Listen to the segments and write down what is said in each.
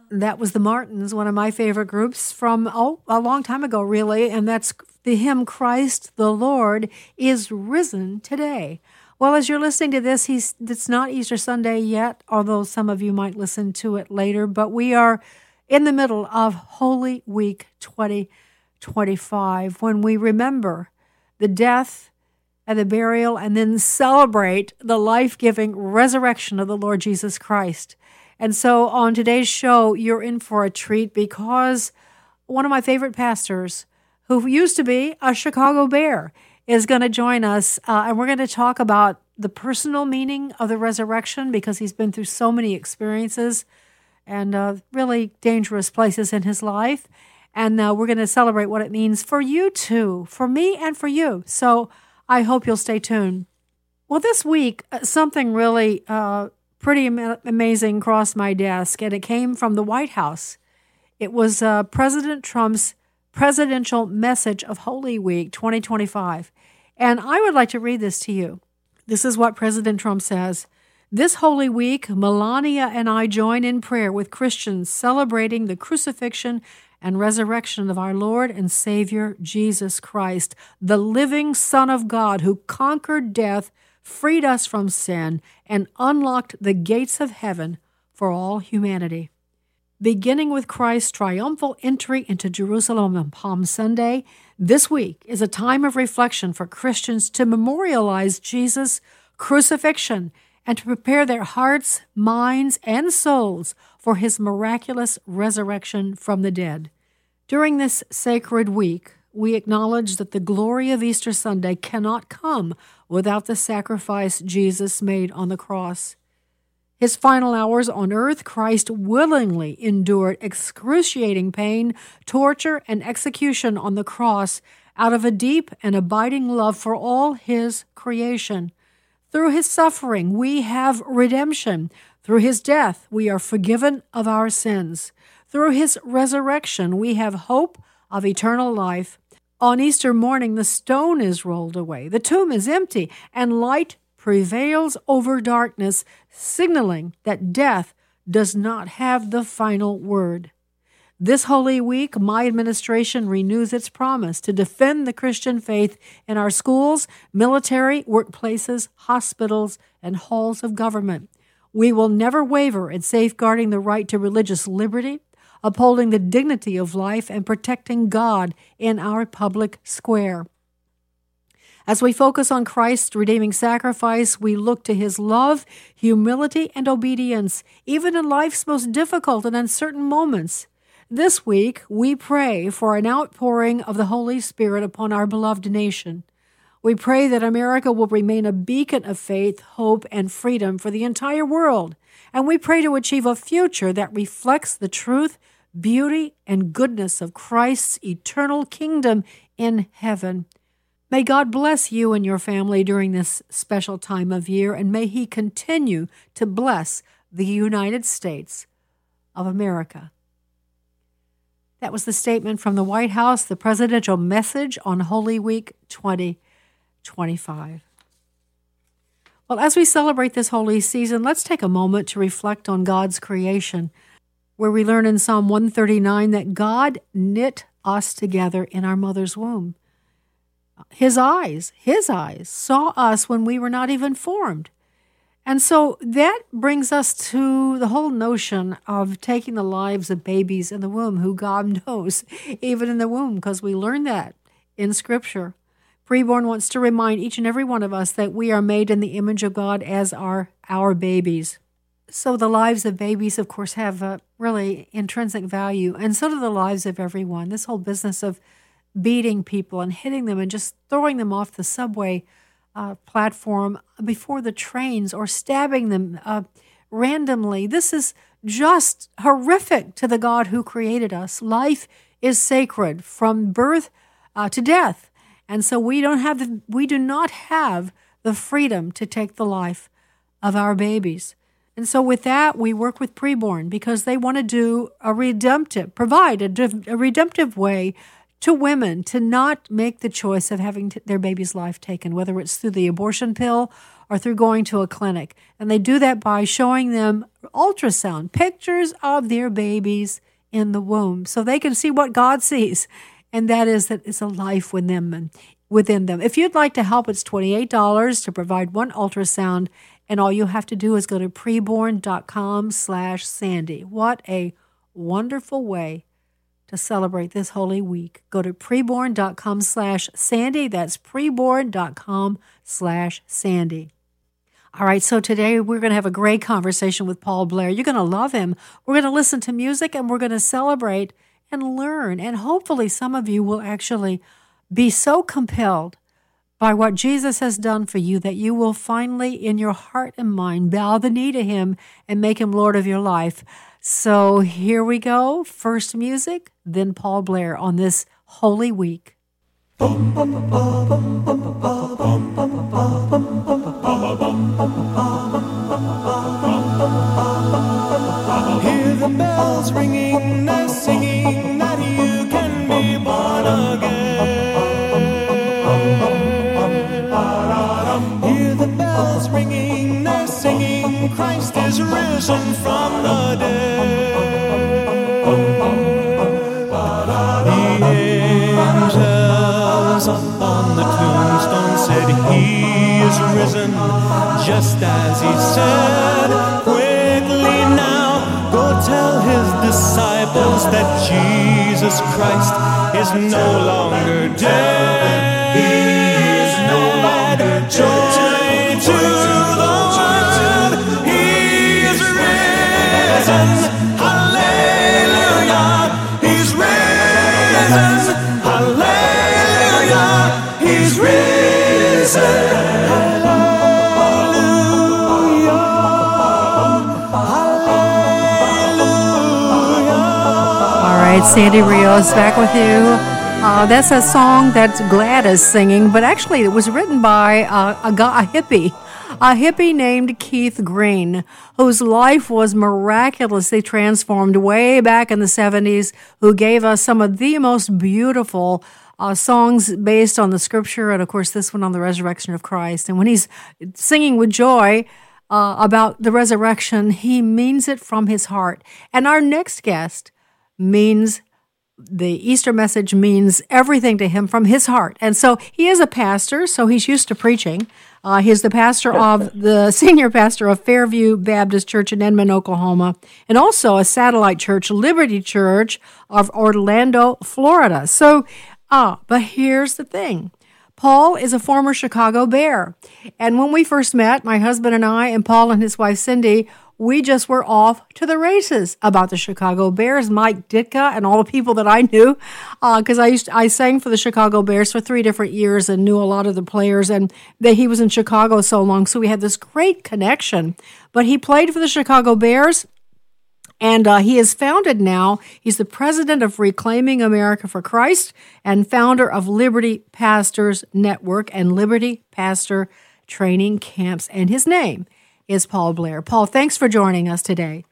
That was the Martins, one of my favorite groups from a long time ago, really, and that's the hymn "Christ the Lord is Risen Today." Well, as you're listening to this, it's not Easter Sunday yet, although some of you might listen to it later, but we are in the middle of Holy Week 2025, when we remember the death and the burial and then celebrate the life-giving resurrection of the Lord Jesus Christ. And so on today's show, you're in for a treat because one of my favorite pastors, who used to be a Chicago Bear, is going to join us, and we're going to talk about the personal meaning of the resurrection because he's been through so many experiences and really dangerous places in his life. And we're going to celebrate what it means for you too, for me and for you. So I hope you'll stay tuned. Well, this week, something really pretty amazing crossed my desk, and it came from the White House. It was President Trump's presidential message of Holy Week 2025. And I would like to read this to you. This is what President Trump says. This Holy Week, Melania and I join in prayer with Christians celebrating the crucifixion and resurrection of our Lord and Savior, Jesus Christ, the living Son of God who conquered death, freed us from sin, and unlocked the gates of heaven for all humanity. Beginning with Christ's triumphal entry into Jerusalem on Palm Sunday, this week is a time of reflection for Christians to memorialize Jesus' crucifixion and to prepare their hearts, minds, and souls for his miraculous resurrection from the dead. During this sacred week, we acknowledge that the glory of Easter Sunday cannot come without the sacrifice Jesus made on the cross. His final hours on earth, Christ willingly endured excruciating pain, torture, and execution on the cross out of a deep and abiding love for all his creation. Through his suffering, we have redemption. Through his death, we are forgiven of our sins. Through his resurrection, we have hope of eternal life. On Easter morning, the stone is rolled away, the tomb is empty, and light prevails over darkness, signaling that death does not have the final word. This Holy Week, my administration renews its promise to defend the Christian faith in our schools, military, workplaces, hospitals, and halls of government. We will never waver in safeguarding the right to religious liberty, upholding the dignity of life, and protecting God in our public square. As we focus on Christ's redeeming sacrifice, we look to his love, humility, and obedience, even in life's most difficult and uncertain moments. This week, we pray for an outpouring of the Holy Spirit upon our beloved nation. We pray that America will remain a beacon of faith, hope, and freedom for the entire world. And we pray to achieve a future that reflects the truth, beauty, and goodness of Christ's eternal kingdom in heaven. May God bless you and your family during this special time of year, and may he continue to bless the United States of America. That was the statement from the White House, the presidential message on Holy Week 2025. Well, as we celebrate this holy season, let's take a moment to reflect on God's creation, where we learn in Psalm 139 that God knit us together in our mother's womb. His eyes saw us when we were not even formed. And so that brings us to the whole notion of taking the lives of babies in the womb, who God knows, even in the womb, because we learn that in Scripture. Preborn wants to remind each and every one of us that we are made in the image of God as are our babies. So the lives of babies, of course, have a really intrinsic value, and so do the lives of everyone. This whole business of beating people and hitting them and just throwing them off the subway platform before the trains or stabbing them randomly. This is just horrific to the God who created us. Life is sacred from birth to death. And so we do not have the freedom to take the life of our babies. And so with that, we work with Preborn because they want to provide a redemptive way to women to not make the choice of having their baby's life taken, whether it's through the abortion pill or through going to a clinic. And they do that by showing them ultrasound, pictures of their babies in the womb, so they can see what God sees, and that is that it's a life within them. If you'd like to help, it's $28 to provide one ultrasound, and all you have to do is go to preborn.com/Sandy. What a wonderful way to celebrate this Holy Week. Go to preborn.com/Sandy. That's preborn.com/Sandy. All right, so today we're going to have a great conversation with Paul Blair. You're going to love him. We're going to listen to music, and we're going to celebrate and learn. And hopefully some of you will actually be so compelled by what Jesus has done for you that you will finally, in your heart and mind, bow the knee to him and make him Lord of your life. So here we go. First music, then Paul Blair on this Holy Week. Hear the bells ringing, they're singing that you can be born again. Hear the bells ringing, they're singing, Christ is risen from the dead. The angels upon the tombstone said he is risen, just as he said. Quickly now, go tell his disciples that Jesus Christ is no longer dead. He is no longer dead. Joy to the world, he is risen. Hallelujah, he's risen. Hallelujah, he's risen. Sandy Rios back with you. That's a song that Gladys singing, but actually it was written by a hippie named Keith Green, whose life was miraculously transformed way back in the 70s, who gave us some of the most beautiful songs based on the scripture, and of course this one on the resurrection of Christ. And when he's singing with joy about the resurrection, he means it from his heart. And our next guest means the Easter message means everything to him from his heart. And so he is a pastor, so he's used to preaching. He's the senior pastor of Fairview Baptist Church in Edmond, Oklahoma, and also a satellite church, Liberty Church of Orlando, Florida. So, but here's the thing. Paul is a former Chicago Bear. And when we first met, my husband and I, and Paul and his wife Cindy, we just were off to the races about the Chicago Bears, Mike Ditka, and all the people that I knew, because I sang for the Chicago Bears for 3 different years and knew a lot of the players, and he was in Chicago so long, so we had this great connection. But he played for the Chicago Bears, and he is founded now. He's the president of Reclaiming America for Christ and founder of Liberty Pastors Network and Liberty Pastor Training Camps, and his name is Paul Blair. Paul, thanks for joining us today.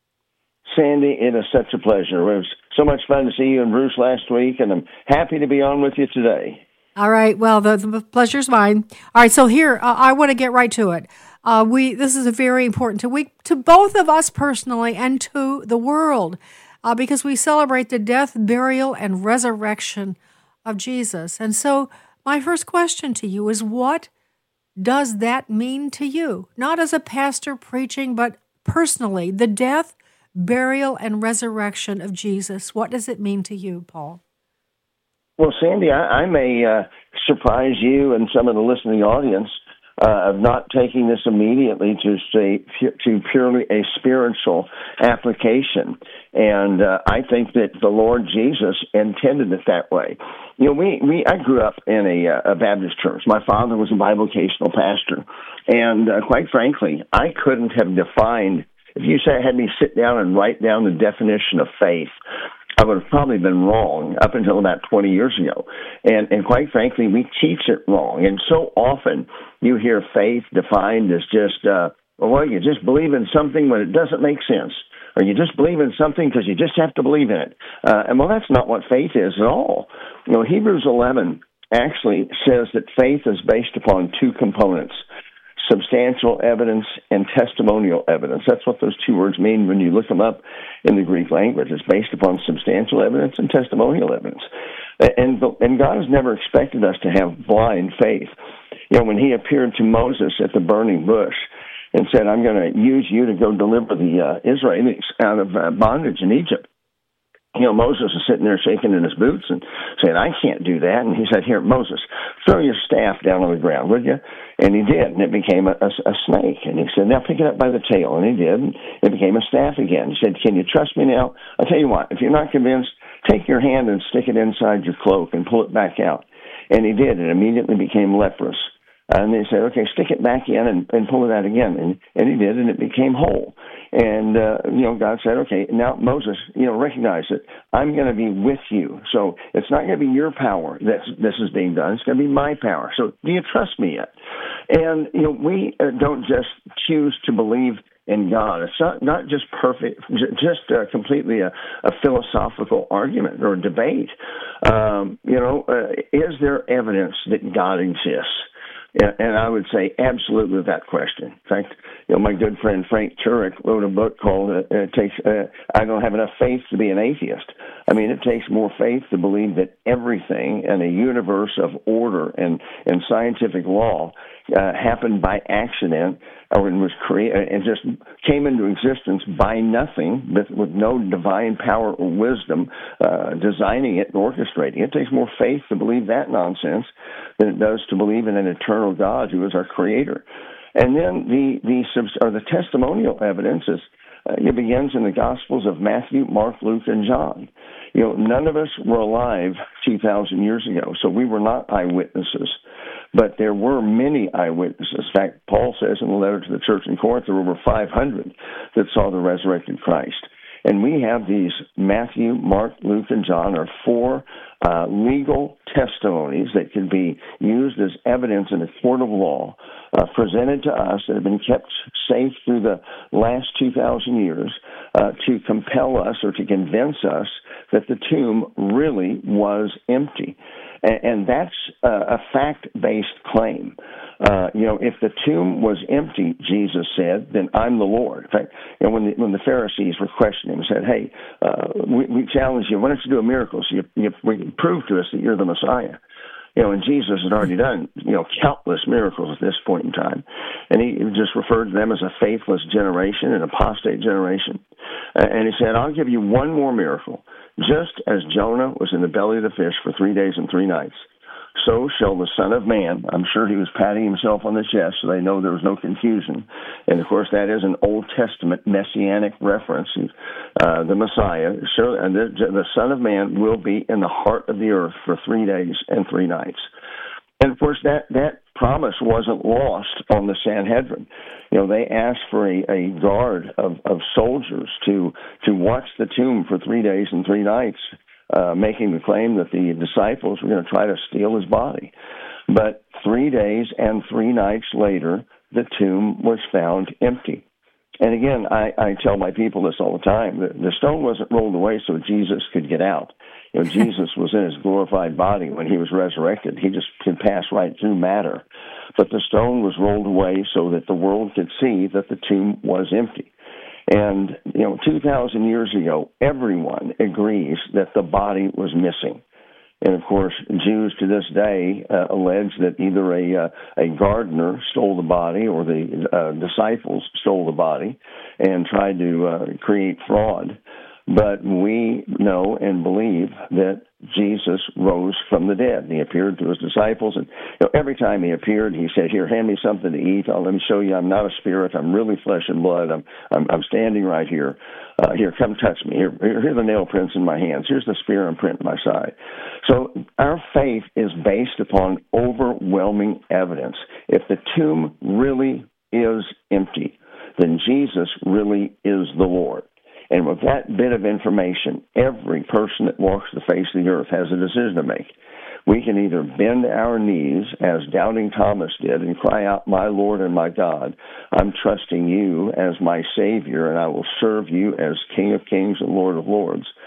Sandy, it is such a pleasure. It was so much fun to see you and Bruce last week, and I'm happy to be on with you today. All right. Well, the pleasure's mine. All right. So here, I want to get right to it. This is a very important week to both of us personally and to the world, because we celebrate the death, burial, and resurrection of Jesus. And so my first question to you is, what does that mean to you? Not as a pastor preaching, but personally, the death, burial, and resurrection of Jesus. What does it mean to you, Paul? Well, Sandy, I may surprise you and some of the listening audience of not taking this immediately to purely a spiritual application. And I think that the Lord Jesus intended it that way. You know, I grew up in a Baptist church. My father was a bivocational pastor. And quite frankly, I couldn't have defined, if you had me sit down and write down the definition of faith, I would have probably been wrong up until about 20 years ago. And quite frankly, we teach it wrong. And so often you hear faith defined as just, you just believe in something when it doesn't make sense. Or you just believe in something because you just have to believe in it. And that's not what faith is at all. You know, Hebrews 11 actually says that faith is based upon 2 components. substantial evidence and testimonial evidence. That's what those two words mean when you look them up in the Greek language. It's based upon substantial evidence and testimonial evidence. And God has never expected us to have blind faith. When he appeared to Moses at the burning bush and said, I'm going to use you to go deliver the Israelis out of bondage in Egypt, Moses is sitting there shaking in his boots and saying, I can't do that. And he said, here, Moses, throw your staff down on the ground, would you? And he did, and it became a snake. And he said, now pick it up by the tail. And he did, and it became a staff again. He said, can you trust me now? I'll tell you what, if you're not convinced, take your hand and stick it inside your cloak and pull it back out. And he did. It immediately became leprous. And they said, okay, stick it back in and pull it out again. And he did, and it became whole. And, God said, okay, now Moses, recognize that I'm going to be with you. So it's not going to be your power that this is being done. It's going to be my power. So do you trust me yet? And, we don't just choose to believe in God. It's not just perfect, just completely a philosophical argument or debate. Is there evidence that God exists? And I would say absolutely with that question. In fact, my good friend Frank Turek wrote a book called I Don't Have Enough Faith to Be an Atheist. I mean, it takes more faith to believe that everything in a universe of order and scientific law happened by accident or was created and just came into existence by nothing, with no divine power or wisdom designing it and orchestrating it. It takes more faith to believe that nonsense than it does to believe in an eternal God who is our creator. And then the testimonial evidence is it begins in the Gospels of Matthew, Mark, Luke, and John. None of us were alive 2,000 years ago, so we were not eyewitnesses. But there were many eyewitnesses. In fact, Paul says in the letter to the church in Corinth, there were over 500 that saw the resurrected Christ. And we have these Matthew, Mark, Luke, and John are four legal testimonies that can be used as evidence in a court of law, presented to us that have been kept safe through the last 2,000 years to compel us or to convince us that the tomb really was empty. And that's a fact-based claim. If the tomb was empty, Jesus said, then I'm the Lord. In fact, when the Pharisees were questioning him, said, hey, we challenge you. Why don't you do a miracle so you prove to us that you're the Messiah? And Jesus had already done, countless miracles at this point in time. And he just referred to them as a faithless generation, an apostate generation. And he said, I'll give you one more miracle. Just as Jonah was in the belly of the fish for 3 days and 3 nights, so shall the Son of Man. I'm sure he was patting himself on the chest so they know there was no confusion. And, of course, that is an Old Testament messianic reference. The Messiah, and the Son of Man will be in the heart of the earth for 3 days and 3 nights. And, of course, that promise wasn't lost on the Sanhedrin. They asked for a guard of soldiers to watch the tomb for 3 days and 3 nights, making the claim that the disciples were going to try to steal his body. But 3 days and 3 nights later, the tomb was found empty. And again, I tell my people this all the time. The stone wasn't rolled away so Jesus could get out. Jesus was in his glorified body when he was resurrected. He just could pass right through matter. But the stone was rolled away so that the world could see that the tomb was empty. And, 2,000 years ago, everyone agrees that the body was missing. And, of course, Jews to this day allege that either a gardener stole the body or the disciples stole the body and tried to create fraud. But we know and believe that Jesus rose from the dead. He appeared to his disciples, and every time he appeared, he said, "Here, hand me something to eat. Let me show you I'm not a spirit. I'm really flesh and blood. I'm standing right here. Here, come touch me. Here are the nail prints in my hands. Here's the spear imprint in my side." So our faith is based upon overwhelming evidence. If the tomb really is empty, then Jesus really is the Lord. And with that bit of information, every person that walks the face of the earth has a decision to make. We can either bend our knees, as doubting Thomas did, and cry out, "My Lord and my God, I'm trusting you as my Savior, and I will serve you as King of Kings and Lord of Lords."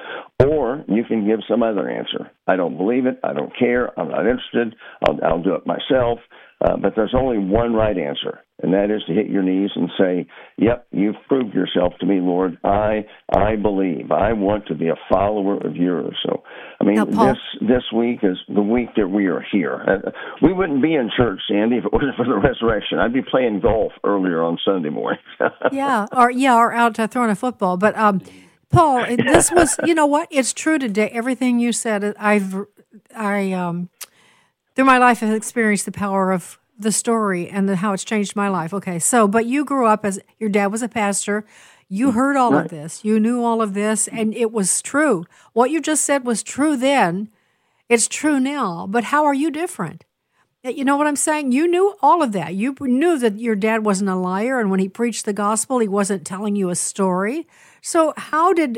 Or you can give some other answer. I don't believe it. I don't care. I'm not interested. I'll do it myself. But there's only one right answer, and that is to hit your knees and say, yep, you've proved yourself to me, Lord. I believe. I want to be a follower of yours. So, I mean, this week is the week that we are here. We wouldn't be in church, Sandy, if it wasn't for the resurrection. I'd be playing golf earlier on Sunday morning. or out throwing a football. But, Paul, this was, you know what? It's true today. Everything you said, through my life, I've experienced the power of the story and how it's changed my life. Okay, but you grew up as your dad was a pastor. You heard all of this. You knew all of this, and it was true. What you just said was true then. It's true now. But how are you different? You know what I'm saying? You knew all of that. You knew that your dad wasn't a liar, and when he preached the gospel, he wasn't telling you a story. So how did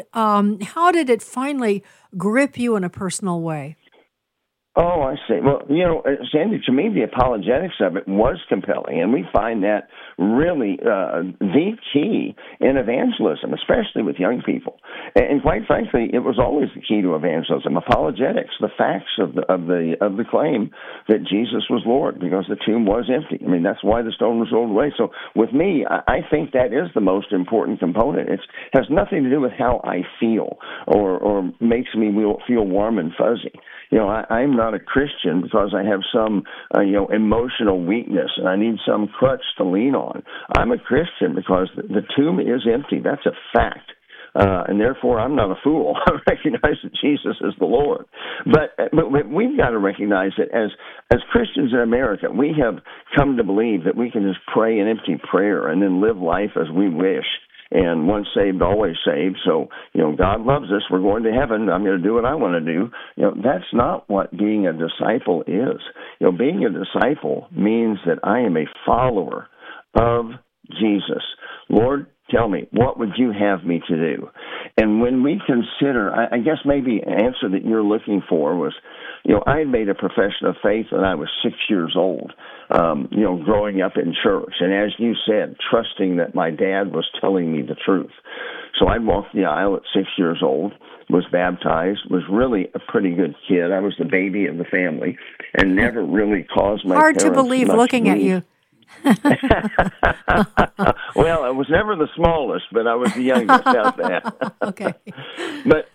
it finally grip you in a personal way? Oh, I see. Well, Sandy, to me, the apologetics of it was compelling, and we find that really the key in evangelism, especially with young people. And quite frankly, it was always the key to evangelism: apologetics, the facts of the claim that Jesus was Lord, because the tomb was empty. I mean, that's why the stone was rolled away. So, with me, I think that is the most important component. It has nothing to do with how I feel or makes me feel warm and fuzzy. I'm not a Christian because I have some, emotional weakness and I need some crutch to lean on. I'm a Christian because the tomb is empty. That's a fact. And therefore, I'm not a fool. I recognize that Jesus is the Lord. But we've got to recognize that as Christians in America, we have come to believe that we can just pray an empty prayer and then live life as we wish. And once saved, always saved. So, God loves us. We're going to heaven. I'm going to do what I want to do. That's not what being a disciple is. Being a disciple means that I am a follower of Jesus. Lord, tell me, what would you have me to do? And when we consider, I guess maybe an answer that you're looking for was, I had made a profession of faith when I was 6 years old, growing up in church. And as you said, trusting that my dad was telling me the truth. So I walked the aisle at 6 years old, was baptized, was really a pretty good kid. I was the baby of the family and never really caused my parents hard to believe looking at you. Well, I was never the smallest, but I was the youngest out there. Okay. But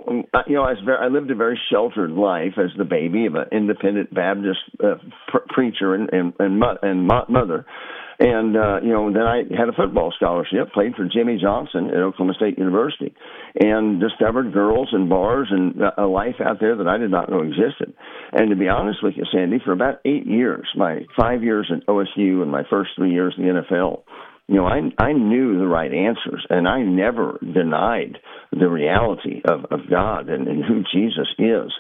I lived a very sheltered life as the baby of an independent Baptist preacher and mother. And, then I had a football scholarship, played for Jimmy Johnson at Oklahoma State University, and discovered girls and bars and a life out there that I did not know existed. And to be honest with you, Sandy, for about 8 years, my 5 years at OSU and my first 3 years in the NFL, I knew the right answers, and I never denied the reality of God and who Jesus is.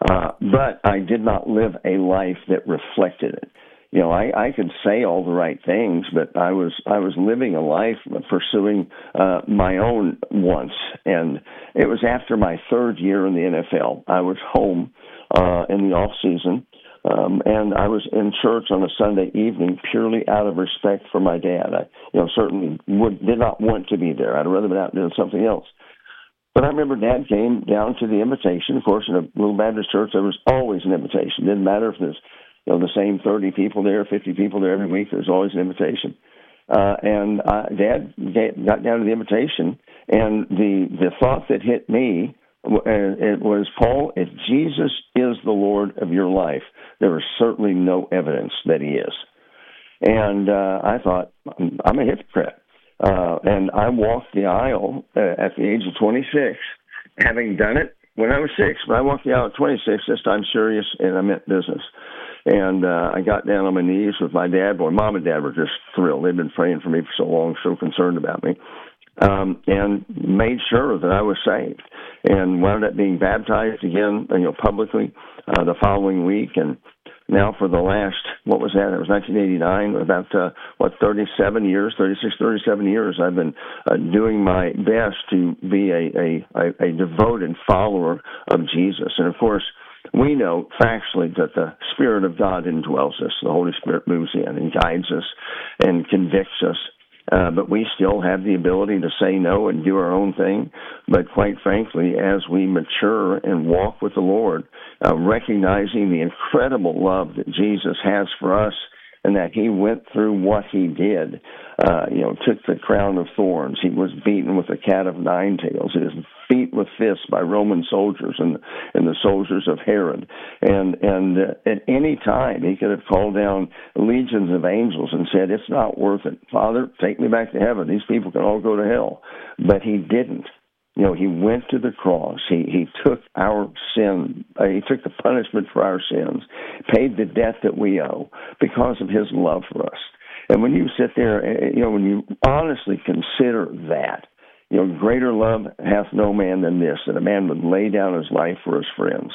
But I did not live a life that reflected it. I could say all the right things, but I was living a life pursuing my own wants. And it was after my third year in the NFL. I was home in the off season, and I was in church on a Sunday evening purely out of respect for my dad. I, certainly did not want to be there. I'd rather been out doing something else. But I remember Dad came down to the invitation. Of course, in a little Baptist church, there was always an invitation. Didn't matter if there's the same 30 people there, 50 people there every week. There's always an invitation. And Dad got down to the invitation, and the thought that hit me, it was, Paul, if Jesus is the Lord of your life, there is certainly no evidence that he is. And I thought, I'm a hypocrite. And I walked the aisle at the age of 26, having done it when I was 6. But I walked the aisle at 26, this time serious, and I meant business. And I got down on my knees with my dad. Boy, Mom and Dad were just thrilled. They'd been praying for me for so long, so concerned about me, and made sure that I was saved. And wound up being baptized again, publicly the following week. And now for the last, what was that? It was 1989, about, 37 years, I've been doing my best to be a devoted follower of Jesus. And, of course, we know factually that the Spirit of God indwells us. The Holy Spirit moves in and guides us and convicts us. But we still have the ability to say no and do our own thing. But quite frankly, as we mature and walk with the Lord, recognizing the incredible love that Jesus has for us, and that he went through what he did, took the crown of thorns. He was beaten with a cat of nine tails. He was beat with fists by Roman soldiers and the soldiers of Herod. And at any time, he could have called down legions of angels and said, "It's not worth it. Father, take me back to heaven. These people can all go to hell." But he didn't. He went to the cross. He took our sin. He took the punishment for our sins, paid the debt that we owe because of his love for us. And when you sit there, when you honestly consider that, greater love hath no man than this, that a man would lay down his life for his friends.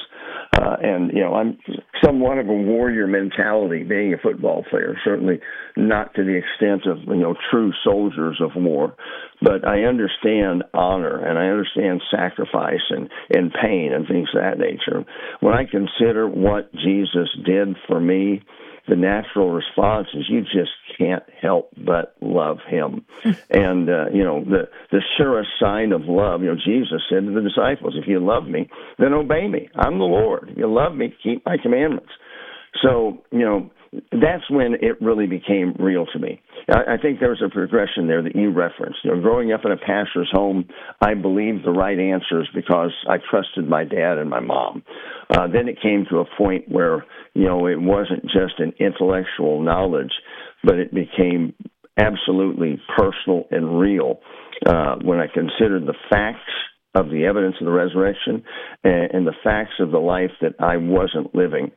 I'm somewhat of a warrior mentality being a football player, certainly not to the extent of, true soldiers of war. But I understand honor and I understand sacrifice and pain and things of that nature. When I consider what Jesus did for me, the natural response is you just can't help but love him. And, the surest sign of love, Jesus said to the disciples, "If you love me, then obey me. I'm the Lord. If you love me, keep my commandments." So, that's when it really became real to me. I think there was a progression there that you referenced. Growing up in a pastor's home, I believed the right answers because I trusted my dad and my mom. Then it came to a point where, it wasn't just an intellectual knowledge, but it became absolutely personal and real when I considered the facts of the evidence of the resurrection and the facts of the life that I wasn't living.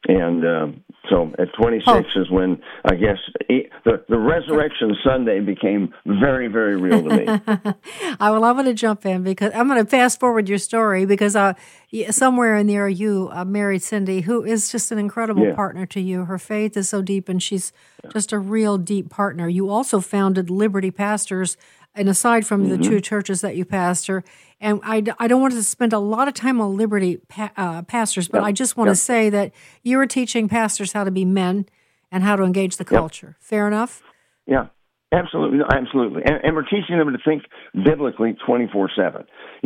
And so at 26 is when, I guess, the Resurrection Sunday became very, very real to me. I'm going to jump in because I'm going to fast forward your story because somewhere in there you married Cindy, who is just an incredible partner to you. Her faith is so deep, and she's just a real deep partner. You also founded Liberty Pastors, and aside from the two churches that you pastor, and I don't want to spend a lot of time on Liberty Pastors, but I just want to say that you are teaching pastors how to be men and how to engage the culture. Fair enough? Yeah, absolutely. Absolutely. And we're teaching them to think biblically 24/7.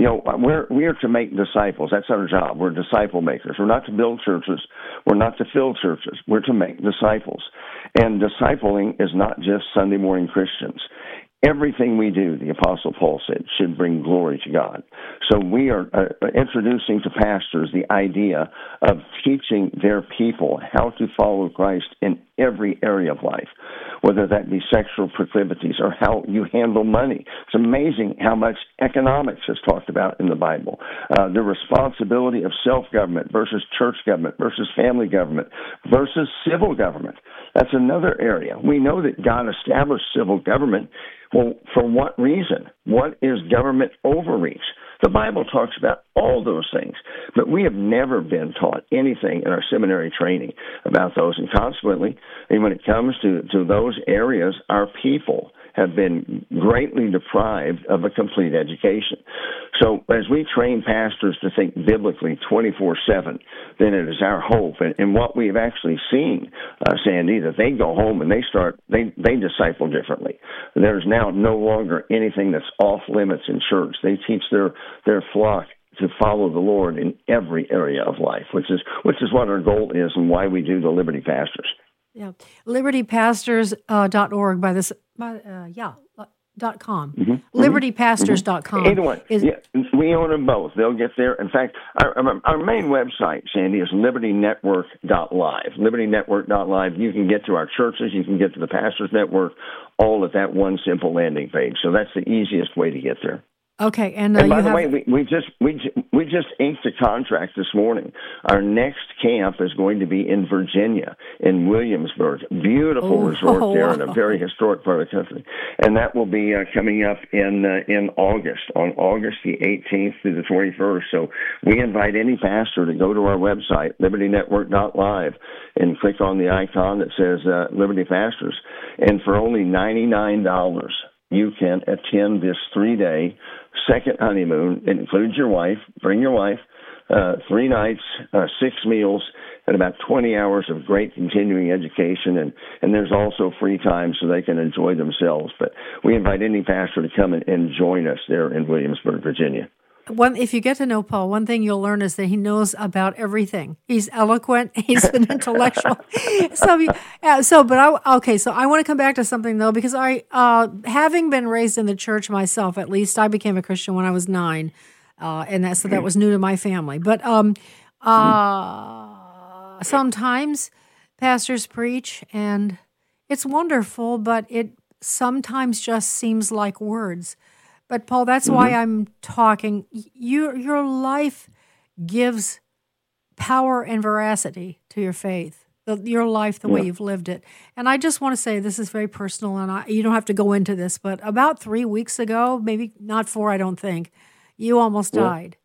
We are to make disciples. That's our job. We're disciple makers. We're not to build churches. We're not to fill churches. We're to make disciples. And discipling is not just Sunday morning Christians. Everything we do, the Apostle Paul said, should bring glory to God. So we are introducing to pastors the idea of teaching their people how to follow Christ in every area of life, whether that be sexual proclivities or how you handle money. It's amazing how much economics is talked about in the Bible. The responsibility of self-government versus church government versus family government versus civil government. That's another area. We know that God established civil government. Well, for what reason? What is government overreach? The Bible talks about all those things, but we have never been taught anything in our seminary training about those. And consequently, when it comes to those areas, our people have been greatly deprived of a complete education. So as we train pastors to think biblically 24/7, then it is our hope. And what we have actually seen, Sandy, that they go home and they disciple differently. There's now no longer anything that's off limits in church. They teach their flock to follow the Lord in every area of life, which is what our goal is and why we do the Liberty Pastors. Yeah, libertypastors.org .com. Libertypastors.com. Either one. We own them both. They'll get there. In fact, our main website, Sandy, is libertynetwork.live. Libertynetwork.live. You can get to our churches. You can get to the Pastors Network, all at that one simple landing page. So that's the easiest way to get there. Okay, and by the way, we just inked a contract this morning. Our next camp is going to be in Virginia, in Williamsburg. Beautiful resort there in a very historic part of the country, and that will be coming up in August, on August the 18th through the 21st. So we invite any pastor to go to our website, libertynetwork.live, and click on the icon that says Liberty Pastors, and for only $99. You can attend this 3-day second honeymoon. It includes your wife. Bring your wife. 3 nights, 6 meals, and about 20 hours of great continuing education. And there's also free time so they can enjoy themselves. But we invite any pastor to come and join us there in Williamsburg, Virginia. if you get to know Paul, one thing you'll learn is that he knows about everything. He's eloquent. He's an intellectual. So I want to come back to something though, because having been raised in the church myself, at least I became a Christian when I was 9, and that was new to my family. But sometimes pastors preach, and it's wonderful, but it sometimes just seems like words. But Paul, that's why I'm talking. Your life gives power and veracity to your faith. Your life, the way you've lived it. And I just want to say, this is very personal, and you don't have to go into this, but about 3 weeks ago, maybe not 4, I don't think, you almost died.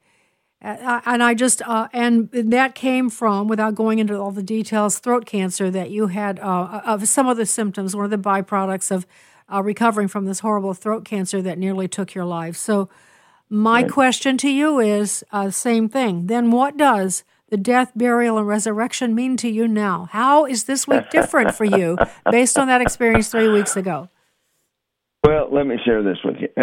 And and that came from, without going into all the details, throat cancer that you had, of some of the symptoms, one of the byproducts of recovering from this horrible throat cancer that nearly took your life. So my question to you is, same thing. Then what does the death, burial, and resurrection mean to you now? How is this week different for you based on that experience 3 weeks ago? Well, let me share this with you.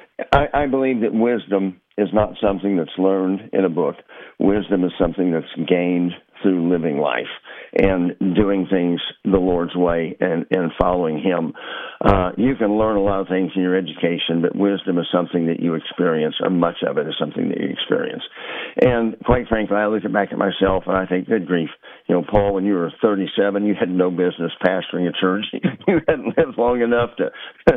I believe that wisdom is not something that's learned in a book. Wisdom is something that's gained through living life and doing things the Lord's way and following Him. You can learn a lot of things in your education, but wisdom is something that you experience, or much of it is something that you experience. And quite frankly, I look back at myself and I think, good grief, Paul, when you were 37, you had no business pastoring a church. You hadn't lived long enough to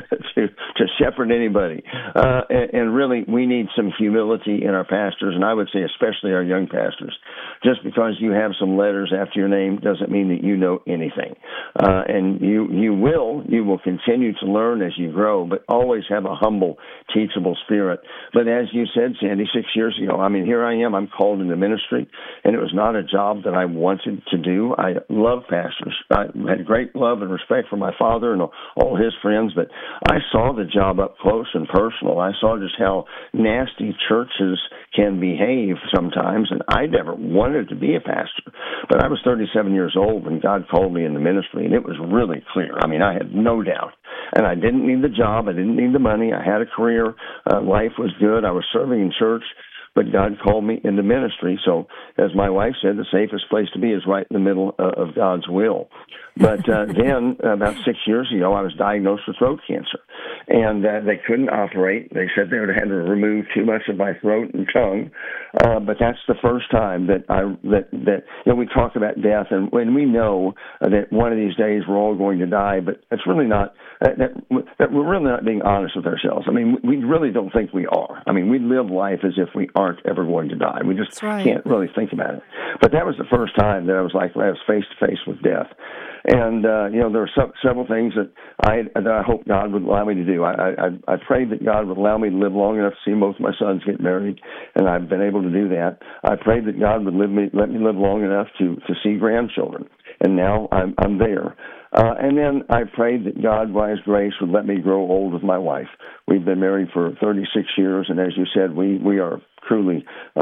shepherd anybody. And really, we need some humility in our pastors, and I would say especially our young pastors. Just because you have some letters after your name doesn't mean that you know anything. And you will continue to learn as you grow, but always have a humble, teachable spirit. But as you said, Sandy, 6 years ago, here I am, I'm called into ministry, and it was not a job that I wanted to do. I love pastors. I had great love and respect for my father and all his friends, but I saw the job up close and personal. I saw just how nasty churches can behave sometimes, and I never wanted to be a pastor. But I was 37 years old when God called me into ministry, and it was really clear. I had no doubt. And I didn't need the job. I didn't need the money. I had a career. Life was good. I was serving in church. But God called me into ministry. So, as my wife said, the safest place to be is right in the middle of God's will. But then, about 6 years ago, I was diagnosed with throat cancer. And they couldn't operate. They said they would have had to remove too much of my throat and tongue. But that's the first time that we talk about death. And when we know that one of these days we're all going to die, but it's really not, that we're really not being honest with ourselves. We really don't think we are. We live life as if we aren't ever going to die. We just can't really think about it. But that was the first time that I was face to face with death. And, there were several things that I hope God would allow me to do. I prayed that God would allow me to live long enough to see both my sons get married, and I've been able to do that. I prayed that God would let me live long enough to see grandchildren, and now I'm there. And then I prayed that God, by His grace, would let me grow old with my wife. We've been married for 36 years, and as you said, we are truly,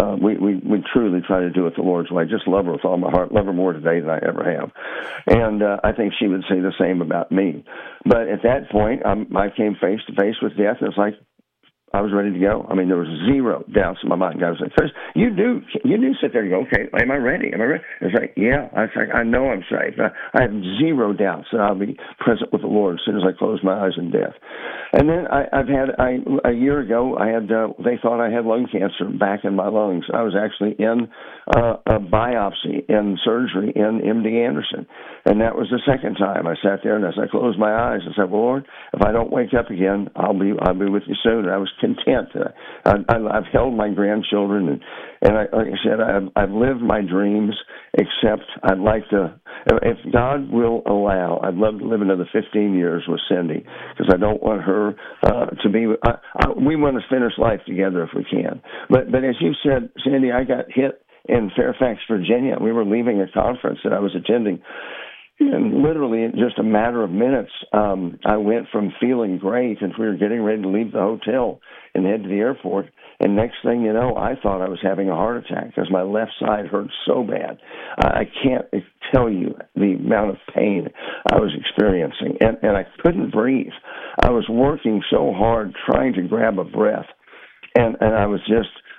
we truly try to do it the Lord's way. Just love her with all my heart. Love her more today than I ever have. And I think she would say the same about me. But at that point, I came face to face with death, and it's like, I was ready to go. There was zero doubts in my mind. God was like, "Chris, you do sit there and go, okay, am I ready? Am I ready?" It's like, yeah. I know I'm safe. I have zero doubts that I'll be present with the Lord as soon as I close my eyes in death. And then a year ago, they thought I had lung cancer back in my lungs. I was actually in a biopsy in surgery in MD Anderson. And that was the second time I sat there, and as I closed my eyes, I said, "Well, Lord, if I don't wake up again, I'll be with you soon." And I was content. I've held my grandchildren, and like I said, I've lived my dreams, except I'd like to, if God will allow, I'd love to live another 15 years with Cindy, because I don't want her to be, we want to finish life together if we can. But as you said, Cindy, I got hit in Fairfax, Virginia. We were leaving a conference that I was attending, and literally in just a matter of minutes, I went from feeling great, and we were getting ready to leave the hotel and head to the airport. And next thing you know, I thought I was having a heart attack because my left side hurt so bad. I can't tell you the amount of pain I was experiencing. And I couldn't breathe. I was working so hard trying to grab a breath. And I was just,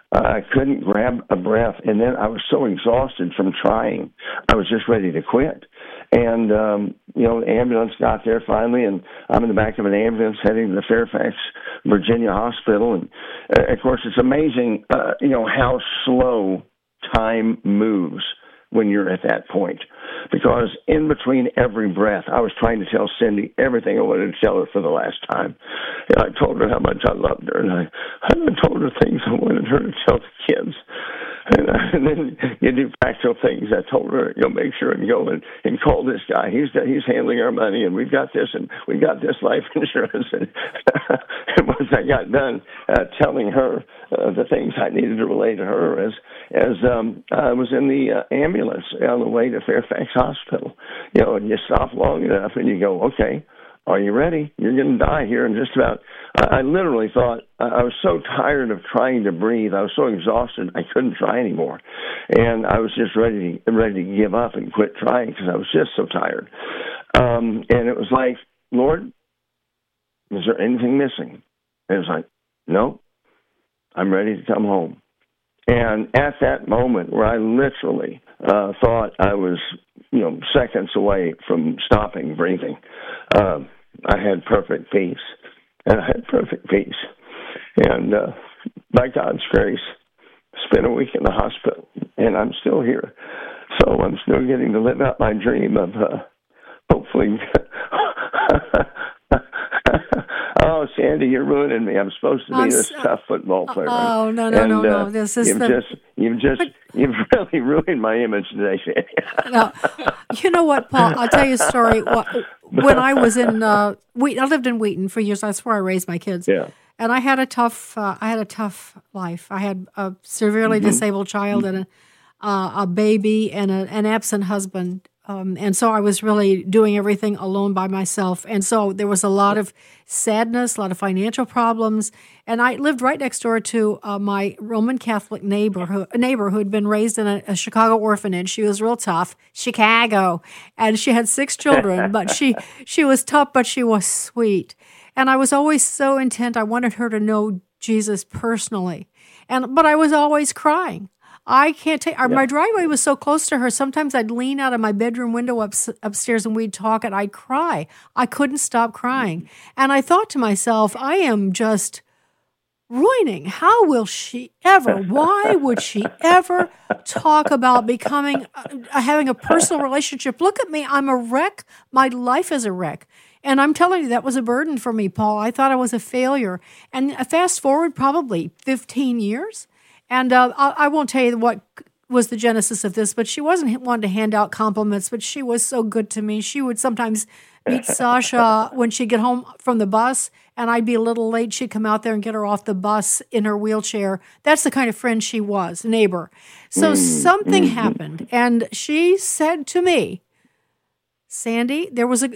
I couldn't grab a breath, and then I was so exhausted from trying, I was just ready to quit. And, the ambulance got there finally, and I'm in the back of an ambulance heading to the Fairfax, Virginia hospital. And, of course, it's amazing, how slow time moves when you're at that point. Because in between every breath, I was trying to tell Cindy everything I wanted to tell her for the last time. I told her how much I loved her, and I told her things I wanted her to tell the kids. And then you do practical things. I told her, make sure and go and call this guy. He's handling our money, and we've got this, and we got this life insurance. And once I got done telling her the things I needed to relay to her, as I was in the ambulance on the way to Fairfax Hospital, and you stop long enough, and you go, okay, are you ready? You're going to die here in just about. I literally thought I was so tired of trying to breathe. I was so exhausted I couldn't try anymore, and I was just ready to give up and quit trying because I was just so tired. And it was like, Lord, is there anything missing? And it was like, no, I'm ready to come home. And at that moment where I literally thought I was, seconds away from stopping breathing, I had perfect peace. And I had perfect peace. And by God's grace, spent a week in the hospital, and I'm still here. So I'm still getting to live out my dream of hopefully. Oh, Sandy, you're ruining me. I'm supposed to be this tough football player. Oh, no. This is you've really ruined my image today, Sandy. No, you know what, Paul? I'll tell you a story. When I was in Wheaton, I lived in Wheaton for years. That's where I raised my kids. Yeah. And I had a tough life. I had a severely disabled child and a baby and an absent husband. And so I was really doing everything alone by myself. And so there was a lot of sadness, a lot of financial problems. And I lived right next door to my Roman Catholic neighbor who had been raised in a Chicago orphanage. She was real tough, Chicago. And she had 6 children, but she was tough, but she was sweet. And I was always so intent. I wanted her to know Jesus personally. But I was always crying. I can't take. My driveway was so close to her. Sometimes I'd lean out of my bedroom window upstairs and we'd talk, and I'd cry. I couldn't stop crying, and I thought to myself, I am just ruining. How will she ever? Why would she ever talk about having a personal relationship? Look at me. I'm a wreck. My life is a wreck. And I'm telling you, that was a burden for me, Paul. I thought I was a failure. And fast forward probably 15 years. And I won't tell you what was the genesis of this, but she wasn't wanting to hand out compliments, but she was so good to me. She would sometimes meet Sasha when she'd get home from the bus, and I'd be a little late. She'd come out there and get her off the bus in her wheelchair. That's the kind of friend she was, neighbor. So something happened, and she said to me, Sandy, there was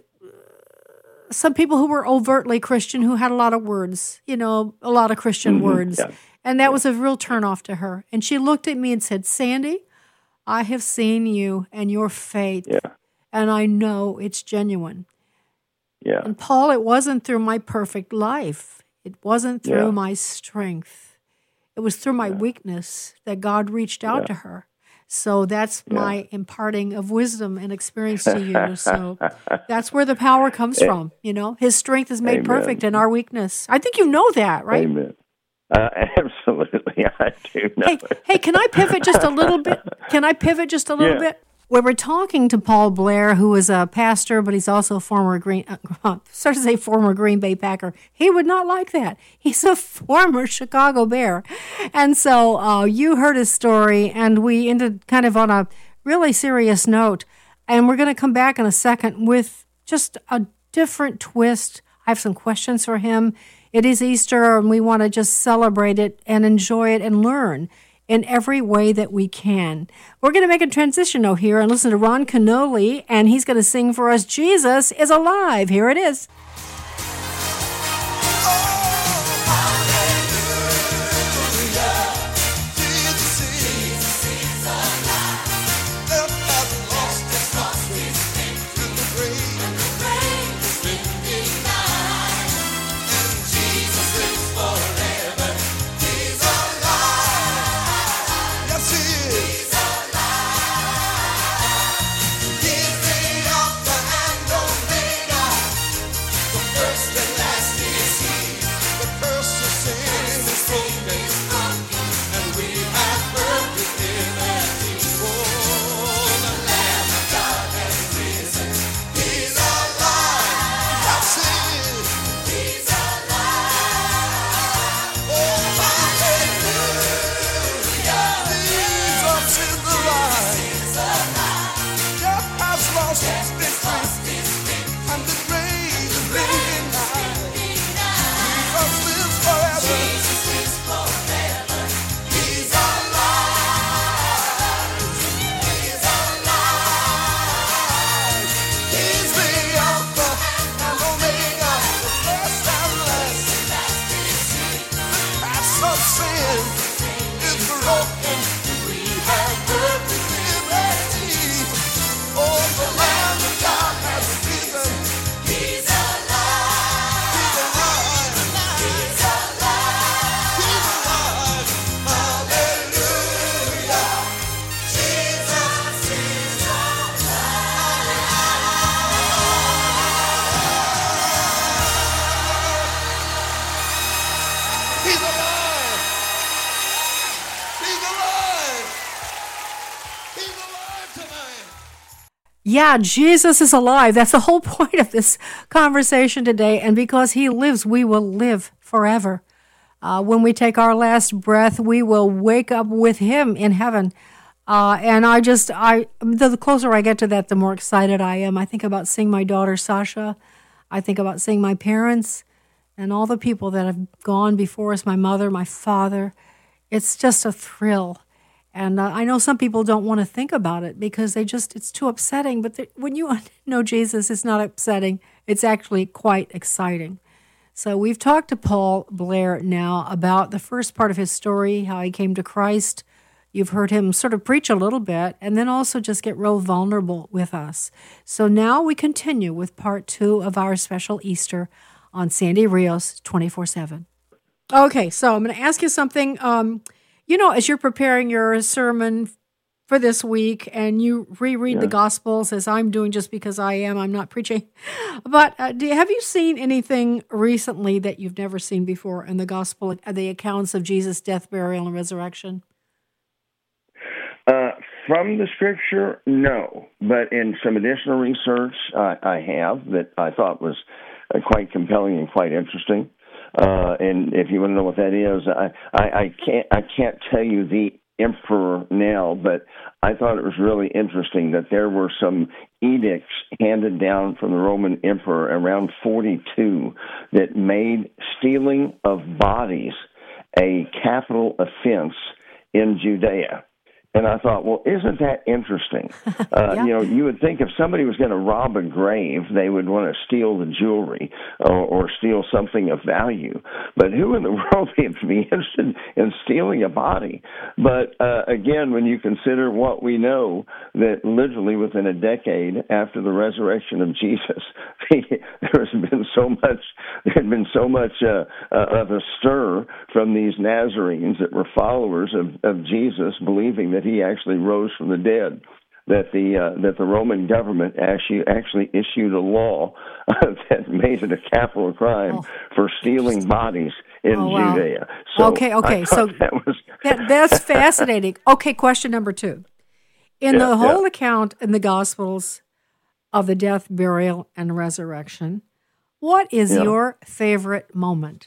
some people who were overtly Christian who had a lot of words, a lot of Christian words. Yeah. And that was a real turnoff to her. And she looked at me and said, Sandy, I have seen you and your faith, and I know it's genuine. Yeah. And Paul, it wasn't through my perfect life. It wasn't through my strength. It was through my weakness that God reached out to her. So that's my imparting of wisdom and experience to you. So that's where the power comes from. His strength is made perfect in our weakness. I think you know that, right? Amen. Absolutely, I do know. Hey, can I pivot just a little bit? Bit? We were talking to Paul Blair, who is a pastor, but he's also a former Green Bay Packer. He would not like that. He's a former Chicago Bear. And so you heard his story, and we ended kind of on a really serious note. And we're going to come back in a second with just a different twist. I have some questions for him. It is Easter, and we want to just celebrate it and enjoy it and learn in every way that we can. We're going to make a transition now here and listen to Ron Kenoly, and he's going to sing for us, Jesus is Alive. Here it is. Yeah, Jesus is alive. That's the whole point of this conversation today. And because he lives, we will live forever. When we take our last breath, we will wake up with him in heaven. And the closer I get to that, the more excited I am. I think about seeing my daughter, Sasha. I think about seeing my parents and all the people that have gone before us, my mother, my father. It's just a thrill. And I know some people don't want to think about it because it's too upsetting. But when you know Jesus, it's not upsetting. It's actually quite exciting. So we've talked to Paul Blair now about the first part of his story, how he came to Christ. You've heard him sort of preach a little bit and then also just get real vulnerable with us. So now we continue with part 2 of our special Easter on Sandy Rios 24/7. Okay, so I'm going to ask you something. As you're preparing your sermon for this week and you reread the Gospels, as I'm doing just because I'm not preaching, but have you seen anything recently that you've never seen before in the Gospel, the accounts of Jesus' death, burial, and resurrection? From the Scripture, no. But in some additional research I have that I thought was quite compelling and quite interesting. And if you want to know what that is, I can't tell you the emperor now, but I thought it was really interesting that there were some edicts handed down from the Roman emperor around 42 that made stealing of bodies a capital offense in Judea. And I thought, well, isn't that interesting? You would think if somebody was going to rob a grave, they would want to steal the jewelry or steal something of value. But who in the world would be interested in stealing a body? But again, when you consider what we know, that literally within a decade after the resurrection of Jesus, there had been so much of a stir from these Nazarenes that were followers of Jesus, believing that he actually rose from the dead, that the Roman government actually issued a law that made it a capital crime for stealing bodies in Judea. So Okay. So that's fascinating. Okay, question number 2. In the whole account in the Gospels of the death, burial, and resurrection, what is your favorite moment?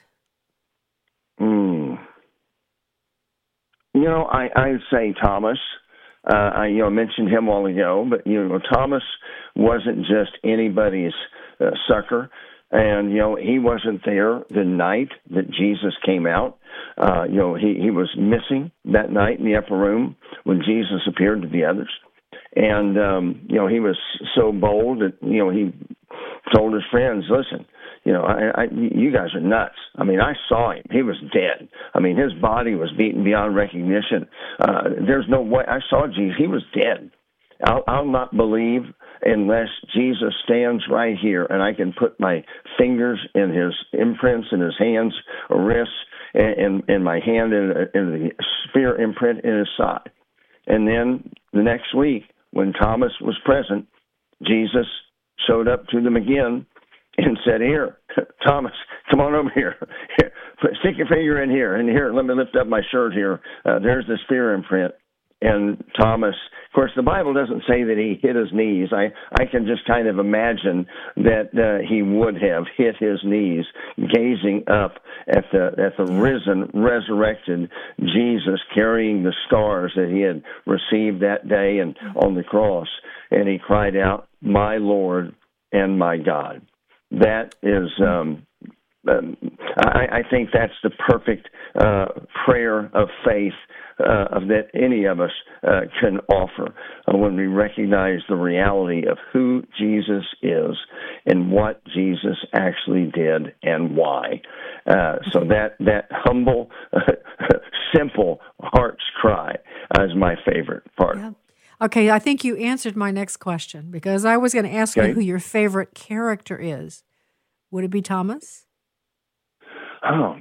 I'd say Thomas. I mentioned him a while ago, but Thomas wasn't just anybody's sucker, and he wasn't there the night that Jesus came out. He was missing that night in the upper room when Jesus appeared to the others, and he was so bold that he told his friends, "Listen, you guys are nuts. I mean, I saw him. He was dead. I mean, his body was beaten beyond recognition. There's no way. I saw Jesus. He was dead. I'll not believe unless Jesus stands right here and I can put my fingers in his imprints in his hands or wrists and my hand in the spear imprint in his side." And then the next week, when Thomas was present, Jesus showed up to them again and said, "Here, Thomas, come on over here. Stick your finger in here. And here, let me lift up my shirt here. There's the spear imprint." And Thomas, of course, the Bible doesn't say that he hit his knees. I can just kind of imagine that he would have hit his knees, gazing up at the risen, resurrected Jesus, carrying the scars that he had received that day and on the cross. And he cried out, "My Lord and my God." That is, I think that's the perfect prayer of faith that any of us can offer when we recognize the reality of who Jesus is and what Jesus actually did and why. So that humble, simple heart's cry is my favorite part. Yeah. Okay, I think you answered my next question because I was going to ask you who your favorite character is. Would it be Thomas? Oh,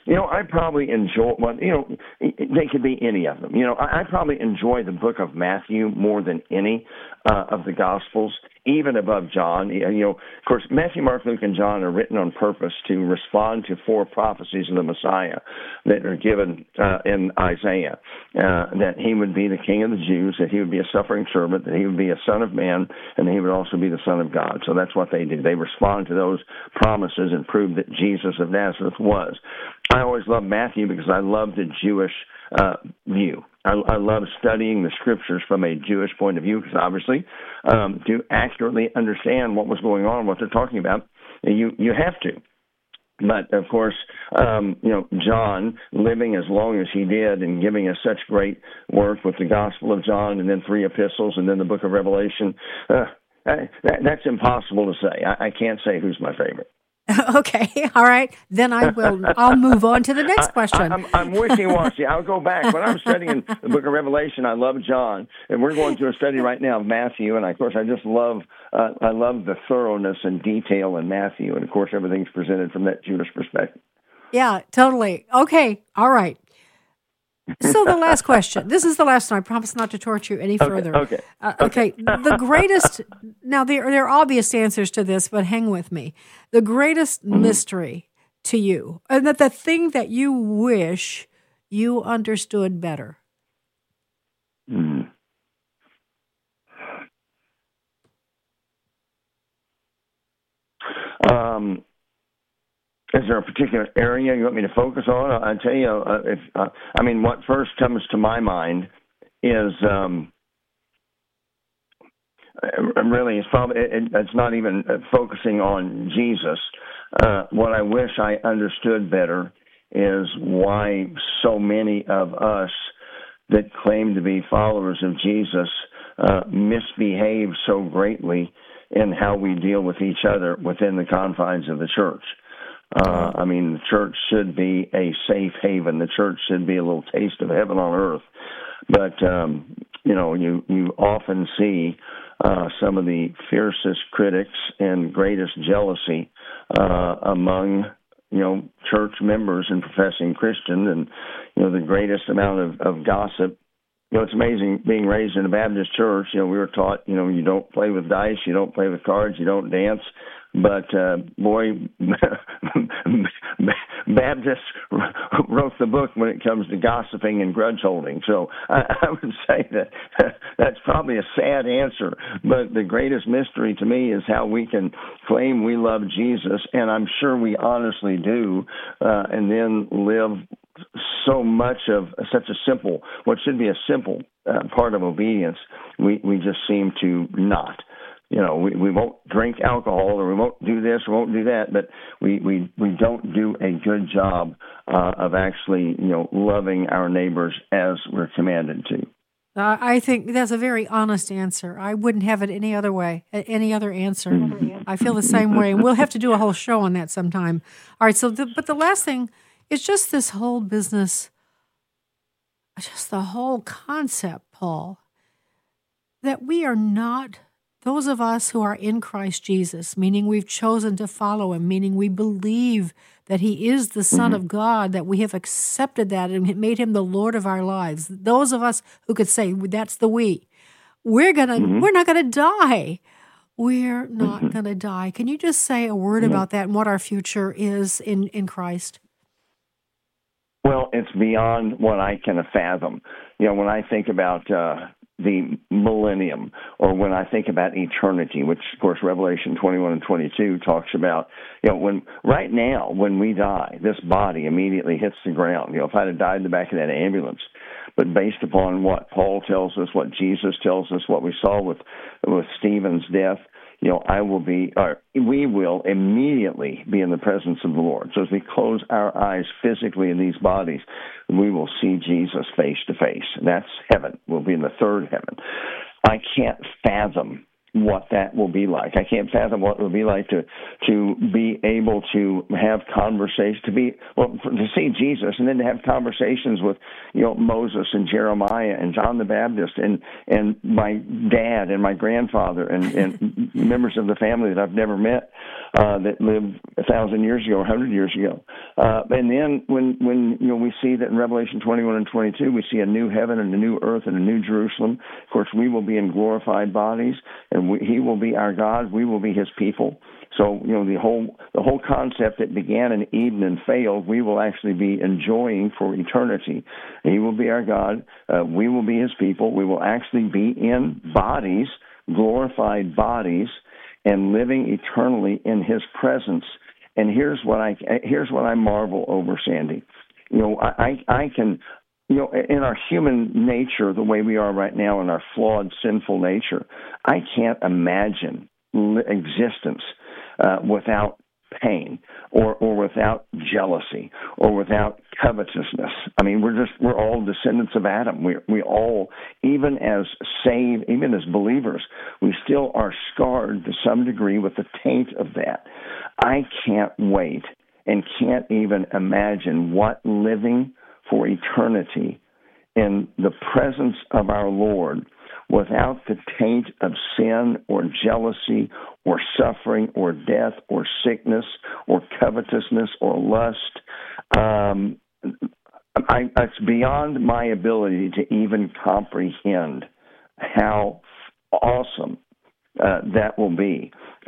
I probably enjoy, they could be any of them. I probably enjoy the book of Matthew more than any of the Gospels, even above John. Of course, Matthew, Mark, Luke, and John are written on purpose to respond to 4 prophecies of the Messiah that are given in Isaiah, that he would be the King of the Jews, that he would be a suffering servant, that he would be a son of man, and that he would also be the Son of God. So that's what they do. They respond to those promises and prove that Jesus of Nazareth was. I always love Matthew because I love the Jewish view. I love studying the Scriptures from a Jewish point of view because obviously to accurately understand what was going on, what they're talking about, you have to. But, of course, John, living as long as he did and giving us such great work with the Gospel of John and then 3 epistles and then the book of Revelation, that's impossible to say. I can't say who's my favorite. Okay, all right. Then I'll move on to the next question. I'm wishy-washy. I'll go back. When I'm studying the book of Revelation, I love John, and we're going through a study right now of Matthew, and of course I just love the thoroughness and detail in Matthew, and of course everything's presented from that Jewish perspective. Yeah, totally. Okay, all right. So the last question. This is the last one. I promise not to torture you any further. Okay. The greatest. Now there are obvious answers to this, but hang with me. The greatest mystery to you, and that the thing that you wish you understood better. Is there a particular area you want me to focus on? I'll tell you, what first comes to my mind is really it's not even focusing on Jesus. What I wish I understood better is why so many of us that claim to be followers of Jesus misbehave so greatly in how we deal with each other within the confines of the church. The church should be a safe haven. The church should be a little taste of heaven on earth. But, you often see some of the fiercest critics and greatest jealousy among, church members and professing Christians, and, the greatest amount of gossip. It's amazing being raised in a Baptist church. We were taught, you don't play with dice, you don't play with cards, you don't dance. But, Baptists wrote the book when it comes to gossiping and grudge holding. So I would say that that's probably a sad answer. But the greatest mystery to me is how we can claim we love Jesus, and I'm sure we honestly do, and then live so much of such a simple, what should be a simple part of obedience, we just seem to not. We won't drink alcohol, or we won't do this, or won't do that, but we don't do a good job of actually, loving our neighbors as we're commanded to. I think that's a very honest answer. I wouldn't have it any other way, any other answer. I feel the same way, and we'll have to do a whole show on that sometime. All right, but the last thing is just this whole business, just the whole concept, Paul, that we are not, those of us who are in Christ Jesus, meaning we've chosen to follow him, meaning we believe that he is the Son of God, that we have accepted that and made him the Lord of our lives. Those of us who could say, that's the we. We're not gonna die. We're not gonna die. Can you just say a word about that and what our future is in Christ? Well, it's beyond what I can fathom. When I think about the millennium, or when I think about eternity, which, of course, Revelation 21 and 22 talks about, when we die, this body immediately hits the ground. If I'd have died in the back of that ambulance, but based upon what Paul tells us, what Jesus tells us, what we saw with Stephen's death, we will immediately be in the presence of the Lord. So as we close our eyes physically in these bodies, we will see Jesus face to face. That's heaven. We'll be in the third heaven. I can't fathom what that will be like. I can't fathom what it will be like to be able to have conversations, to see Jesus, and then to have conversations with Moses and Jeremiah and John the Baptist and my dad and my grandfather and members of the family that I've never met. that lived 1,000 years ago, 100 years ago. And then when we see that in Revelation 21 and 22, we see a new heaven and a new earth and a new Jerusalem. Of course, we will be in glorified bodies, and He will be our God. We will be His people. So, the whole concept that began in Eden and failed, we will actually be enjoying for eternity. He will be our God. We will be His people. We will actually be in bodies, glorified bodies, and living eternally in His presence. And here's what I marvel over, Sandy. I can, in our human nature, the way we are right now, in our flawed, sinful nature, I can't imagine existence without pain or without jealousy or without covetousness. I mean, we're all descendants of Adam. We all, even as believers, we still are scarred to some degree with the taint of that. I can't wait and can't even imagine what living for eternity in the presence of our Lord without the taint of sin or jealousy or suffering or death or sickness or covetousness or lust. It's beyond my ability to even comprehend how awesome that will be.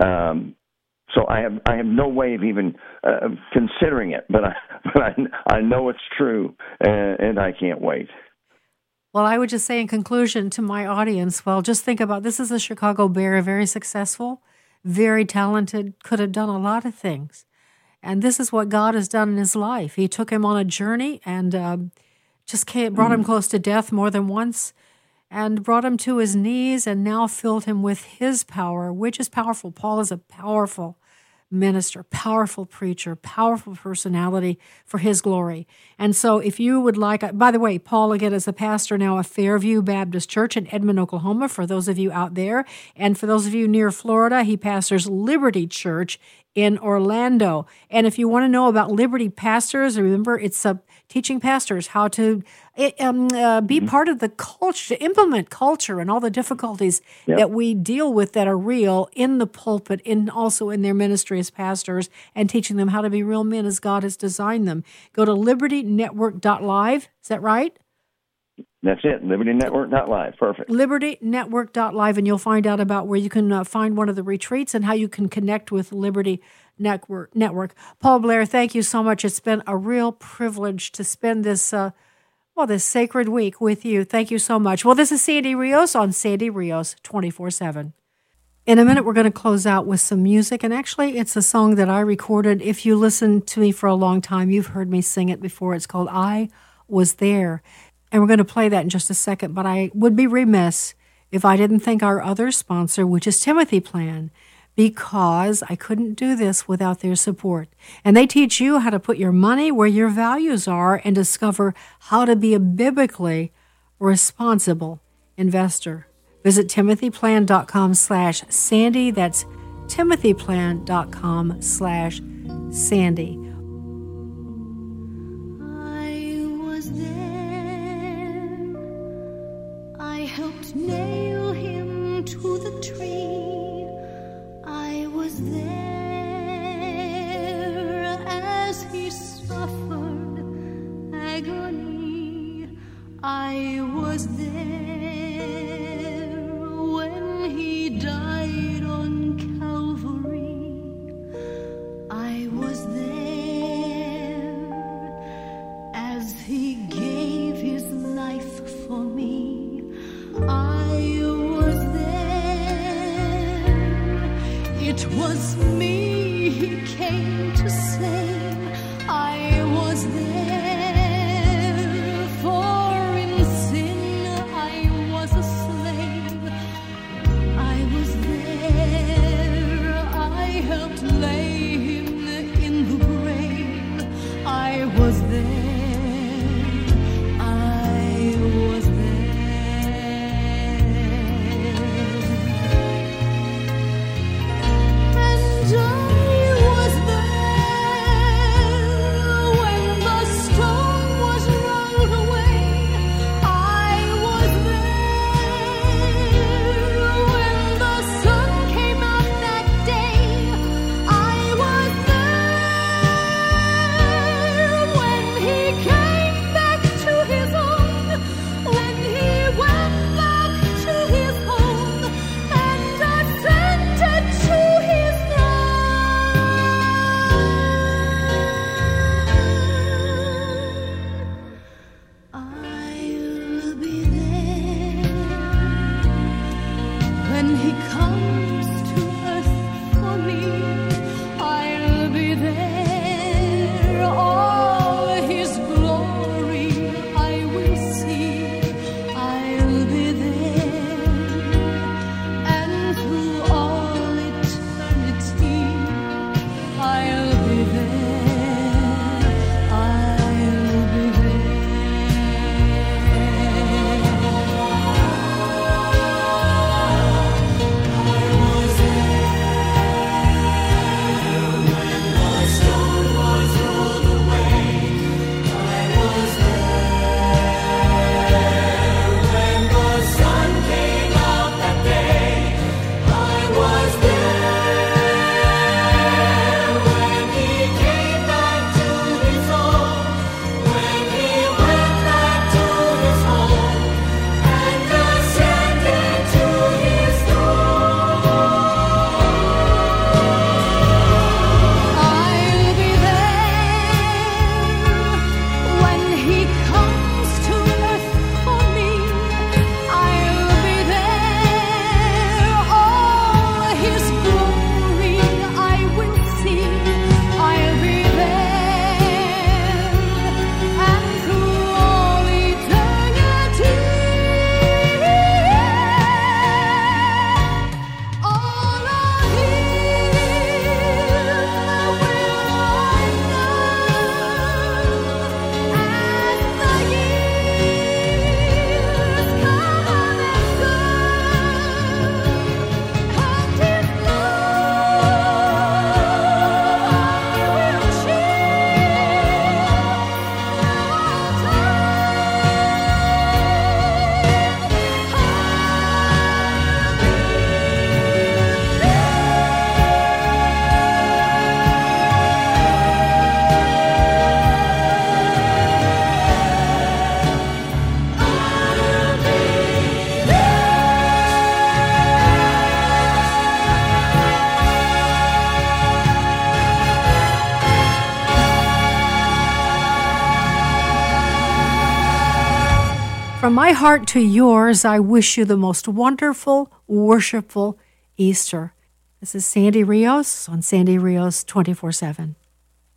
So I have no way of even considering it, but I know it's true, and I can't wait. Well, I would just say in conclusion to my audience, well, just think about this is a Chicago Bear, very successful, very talented, could have done a lot of things. And this is what God has done in his life. He took him on a journey and brought him close to death more than once and brought him to his knees and now filled him with his power, which is powerful. Paul is a powerful minister, powerful preacher, powerful personality for his glory. And so if you would like, by the way, Paul again is a pastor now of Fairview Baptist Church in Edmond, Oklahoma, for those of you out there. And for those of you near Florida, he pastors Liberty Church in Orlando. And if you want to know about Liberty pastors, remember it's teaching pastors how to be part of the culture, to implement culture and all the difficulties that we deal with that are real in the pulpit, also in their ministry as pastors, and teaching them how to be real men as God has designed them. Go to libertynetwork.live. Is that right? That's it, libertynetwork.live. Perfect. Libertynetwork.live, and you'll find out about where you can find one of the retreats and how you can connect with Liberty Network. Paul Blair, thank you so much. It's been a real privilege to spend this this sacred week with you. Thank you so much. Well, this is Sandy Rios on Sandy Rios 24/7. In a minute, we're going to close out with some music, and actually, it's a song that I recorded. If you listen to me for a long time, you've heard me sing it before. It's called I Was There. And we're going to play that in just a second, but I would be remiss if I didn't thank our other sponsor, which is Timothy Plan, because I couldn't do this without their support. And they teach you how to put your money where your values are and discover how to be a biblically responsible investor. Visit timothyplan.com/Sandy. That's timothyplan.com/Sandy. I helped nail him to the tree. I was there as he suffered agony. I was there when he died on Calvary. I was there as he gave his life for me. I was there. It was me he came to save. I was there, for in sin I was a slave. I was there. From my heart to yours, I wish you the most wonderful, worshipful Easter. This is Sandy Rios on Sandy Rios 24/7.